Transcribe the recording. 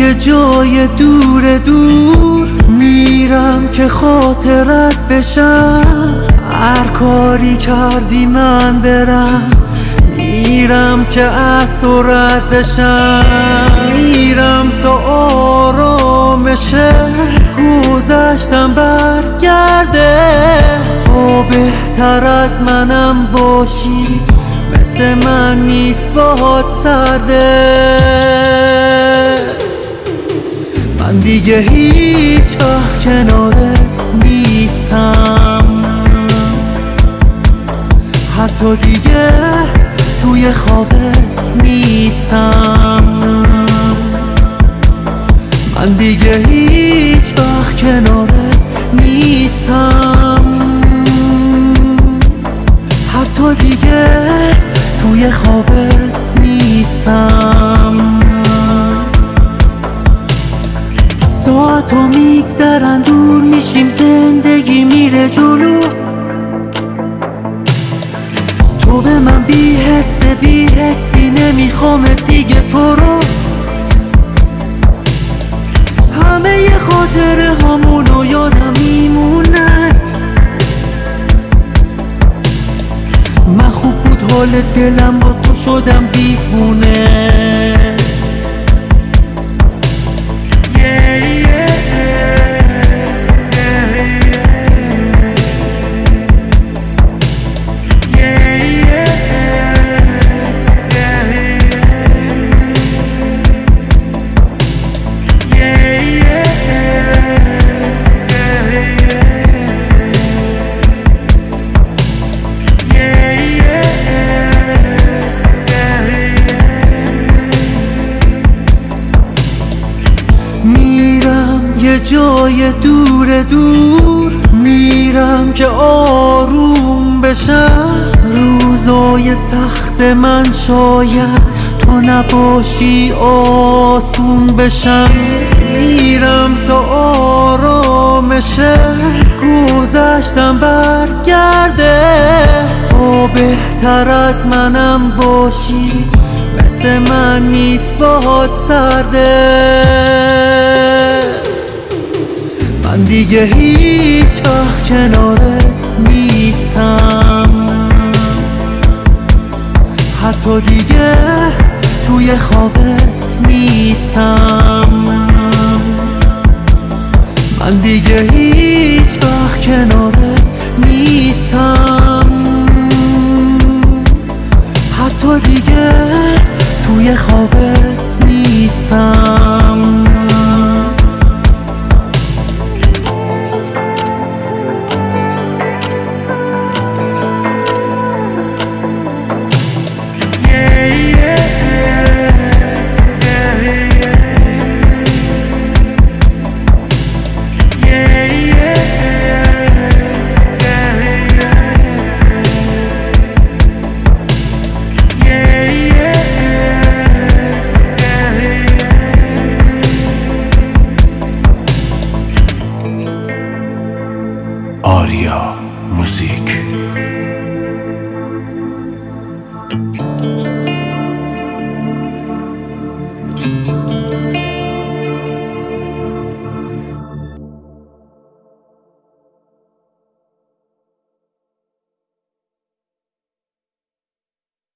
یه جای دور دور میرم که خاطرت بشم. هر کاری کردی من برم، میرم که از تو رد بشم. میرم تا آرامش گذشتم برگرده. تو بهتر از منم باشی، مثل من نیست باهات سرده. من دیگه هیچ وقت کنارت نیستم، حتی دیگه توی خوابت نیستم. من دیگه هیچ وقت کنارت نیستم، حتی دیگه توی خوابت نیستم. ساعتو میگذرن دور میشیم، زندگی میره جلو. تو به من بی حسی نمیخوام دیگه تو رو. همه ی خاطره هامونو یادم میمونن. من خوب بود حال دلم، با تو شدم دیوونه. یه جای دور دور میرم که آروم بشم. روزای سخت من شاید تو نباشی آسون بشم. میرم تا آرامش گذشتم برگرده. تو بهتر از منم باشی، مثل من نیست باهات سرده. من دیگه هیچ وقت کنارت نیستم، حتی دیگه توی خوابت نیستم. من دیگه هیچ وقت کنارت نیستم، حتی دیگه توی خوابت نیستم. آریا موزیک.